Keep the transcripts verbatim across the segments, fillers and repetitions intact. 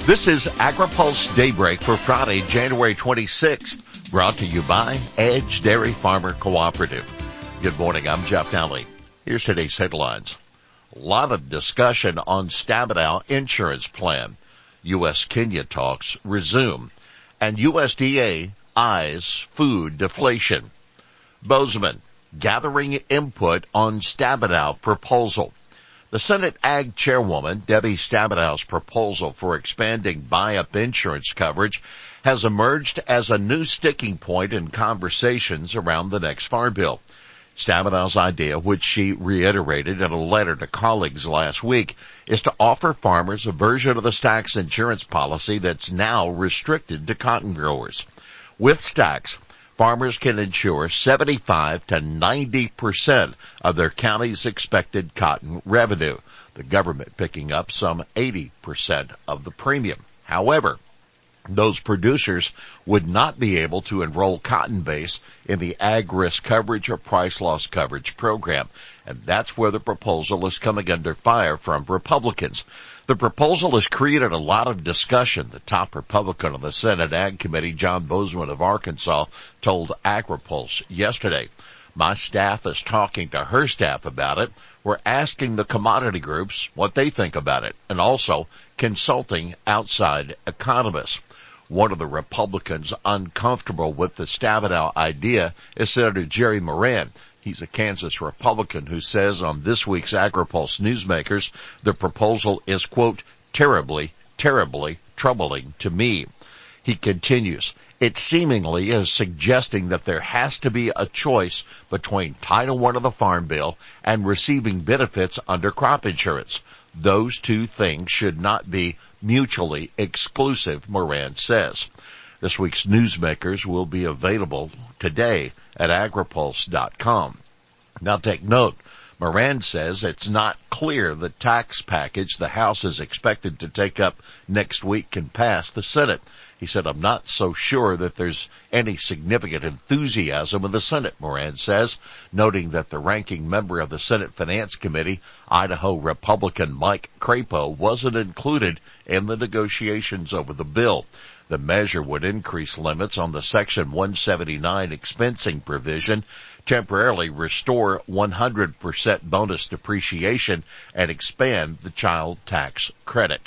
This is AgriPulse Daybreak for Friday, January twenty-sixth, brought to you by Edge Dairy Farmer Cooperative. Good morning, I'm Jeff Nally. Here's today's headlines. A lot of discussion on Stabenow insurance plan. U S Kenya talks resume. And U S D A eyes food deflation. Bozeman, gathering input on Stabenow proposal. The Senate Ag Chairwoman, Debbie Stabenow's proposal for expanding buy-up insurance coverage has emerged as a new sticking point in conversations around the next farm bill. Stabenow's idea, which she reiterated in a letter to colleagues last week, is to offer farmers a version of the Stax insurance policy that's now restricted to cotton growers. With Stax, farmers can insure seventy-five to ninety percent of their county's expected cotton revenue, the government picking up some eighty percent of the premium. However, those producers would not be able to enroll cotton base in the ag risk coverage or price loss coverage program, and that's where the proposal is coming under fire from Republicans. The proposal has created a lot of discussion. The top Republican on the Senate Ag Committee, John Bozeman of Arkansas, told AgriPulse yesterday, "My staff is talking to her staff about it. We're asking the commodity groups what they think about it, and also consulting outside economists." One of the Republicans uncomfortable with the Stabenow idea is Senator Jerry Moran. He's a Kansas Republican who says on this week's AgriPulse Newsmakers, the proposal is, quote, terribly, terribly troubling to me. He continues, it seemingly is suggesting that there has to be a choice between Title one of the Farm Bill and receiving benefits under crop insurance. Those two things should not be mutually exclusive, Moran says. This week's Newsmakers will be available today at agripulse dot com. Now take note, Moran says it's not clear the tax package the House is expected to take up next week can pass the Senate. He said, I'm not so sure that there's any significant enthusiasm in the Senate, Moran says, noting that the ranking member of the Senate Finance Committee, Idaho Republican Mike Crapo, wasn't included in the negotiations over the bill. The measure would increase limits on the Section one seventy-nine expensing provision, temporarily restore one hundred percent bonus depreciation, and expand the child tax credit.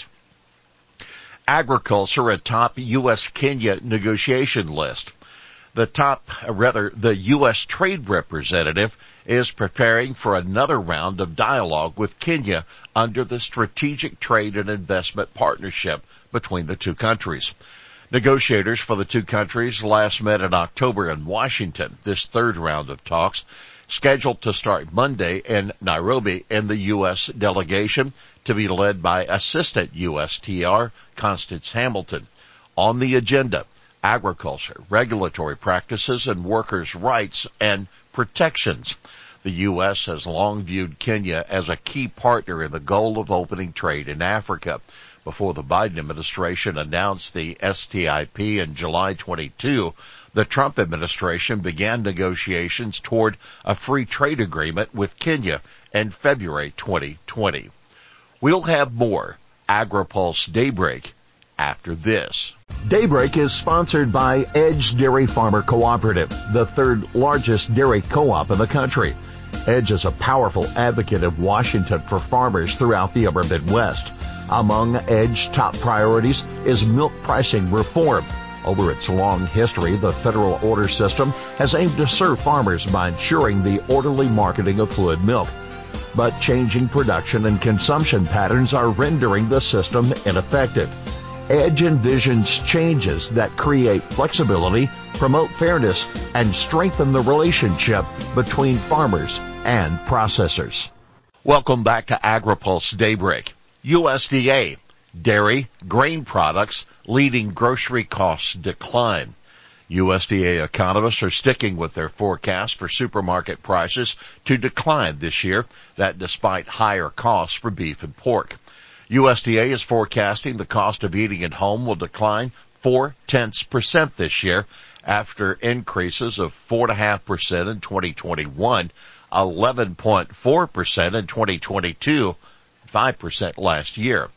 Agriculture atop U S Kenya negotiation list. The top, rather, the U S trade representative is preparing for another round of dialogue with Kenya under the Strategic Trade and Investment Partnership between the two countries. Negotiators for the two countries last met in October in Washington. This third round of talks, scheduled to start Monday in Nairobi, in the U S delegation to be led by Assistant U S T R Constance Hamilton. On the agenda, agriculture, regulatory practices, and workers' rights and protections. The U S has long viewed Kenya as a key partner in the goal of opening trade in Africa. Before the Biden administration announced the S T I P in July twenty-second, the Trump administration began negotiations toward a free trade agreement with Kenya in February twenty twenty. We'll have more AgriPulse Daybreak after this. Daybreak is sponsored by Edge Dairy Farmer Cooperative, the third largest dairy co-op in the country. Edge is a powerful advocate of Washington for farmers throughout the upper Midwest. Among Edge's top priorities is milk pricing reform. Over its long history, the federal order system has aimed to serve farmers by ensuring the orderly marketing of fluid milk. But changing production and consumption patterns are rendering the system ineffective. Edge envisions changes that create flexibility, promote fairness, and strengthen the relationship between farmers and processors. Welcome back to AgriPulse Daybreak. U S D A, dairy, grain products leading grocery costs decline. U S D A economists are sticking with their forecast for supermarket prices to decline this year, that despite higher costs for beef and pork. U S D A is forecasting the cost of eating at home will decline four tenths percent this year, after increases of four point five percent in twenty twenty-one, eleven point four percent in twenty twenty-two, five percent last year.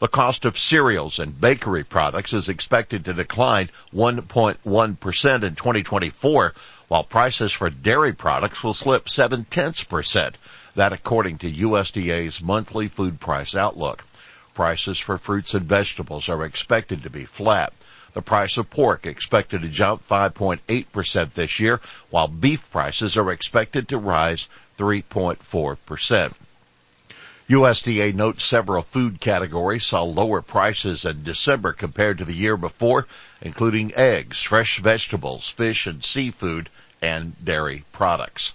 The cost of cereals and bakery products is expected to decline one point one percent in twenty twenty-four, while prices for dairy products will slip seven tenths percent. That according to U S D A's monthly food price outlook. Prices for fruits and vegetables are expected to be flat. The price of pork expected to jump five point eight percent this year, while beef prices are expected to rise three point four percent. U S D A notes several food categories saw lower prices in December compared to the year before, including eggs, fresh vegetables, fish and seafood, and dairy products.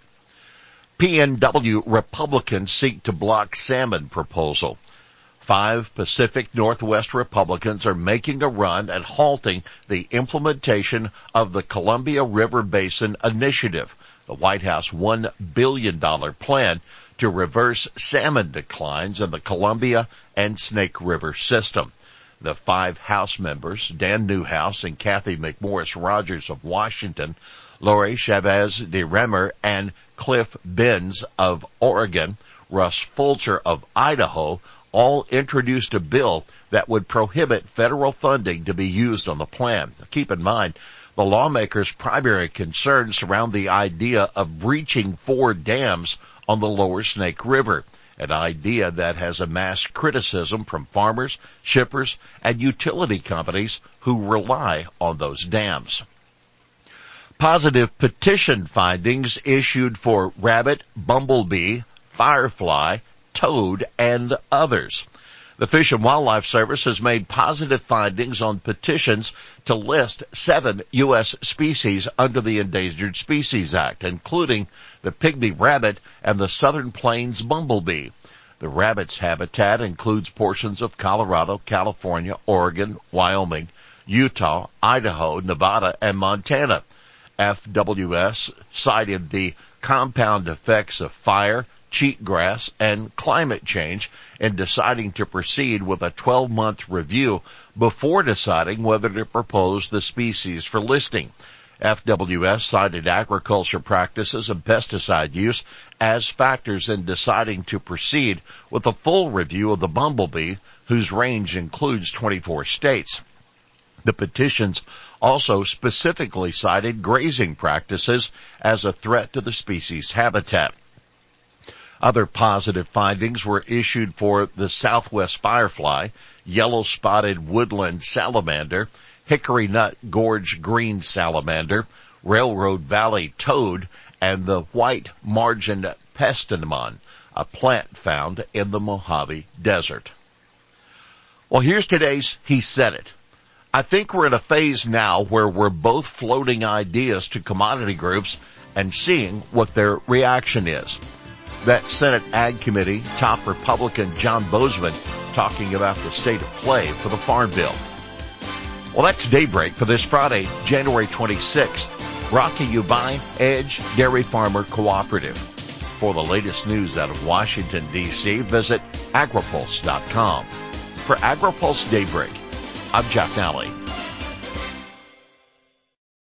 P N W Republicans seek to block salmon proposal. Five Pacific Northwest Republicans are making a run at halting the implementation of the Columbia River Basin Initiative, the White House one billion dollars plan to reverse salmon declines in the Columbia and Snake River system. The five House members, Dan Newhouse and Kathy McMorris Rogers of Washington, Lori Chavez de Remer and Cliff Benz of Oregon, Russ Fulcher of Idaho, all introduced a bill that would prohibit federal funding to be used on the plan. Keep in mind, the lawmakers' primary concerns surround the idea of breaching four dams on the lower Snake River, an idea that has amassed criticism from farmers, shippers, and utility companies who rely on those dams. Positive petition findings issued for rabbit, bumblebee, firefly, toad, and others. The Fish and Wildlife Service has made positive findings on petitions to list seven U S species under the Endangered Species Act, including the pygmy rabbit and the southern plains bumblebee. The rabbit's habitat includes portions of Colorado, California, Oregon, Wyoming, Utah, Idaho, Nevada, and Montana. F W S cited the compound effects of fire, cheatgrass, and climate change in deciding to proceed with a twelve-month review before deciding whether to propose the species for listing. F W S cited agriculture practices and pesticide use as factors in deciding to proceed with a full review of the bumblebee, whose range includes twenty-four states. The petitions also specifically cited grazing practices as a threat to the species' habitat. Other positive findings were issued for the southwest firefly, yellow-spotted woodland salamander, hickory nut gorge green salamander, railroad valley toad, and the white-margined pestemon, a plant found in the Mojave Desert. Well, here's today's He Said It. I think we're in a phase now where we're both floating ideas to commodity groups and seeing what their reaction is. That Senate Ag Committee top Republican John Boozman talking about the state of play for the Farm Bill. Well, that's Daybreak for this Friday, January twenty-sixth, brought to you by Edge Dairy Farmer Cooperative. For the latest news out of Washington, D C, visit agripulse dot com. For AgriPulse Daybreak, I'm Jeff Nally.